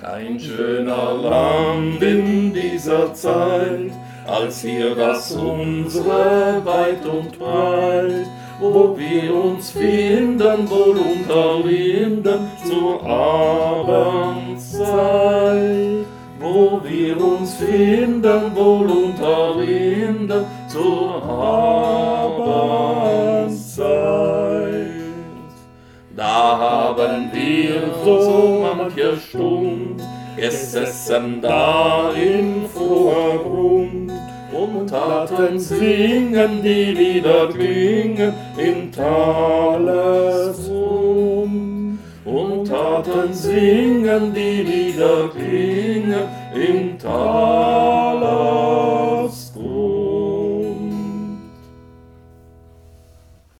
Kein schöner Land in dieser Zeit, als hier das unsere weit und breit, wo wir uns finden, wohl unter Linden zur Abendzeit. Wo wir uns finden, wohl unter Linden zur Abendzeit. Da haben wir so manche Stund gesessen da in froher Grund und taten singen, die Lieder klingen im Talesrum. Und taten singen, die Lieder klingen im Talesrum.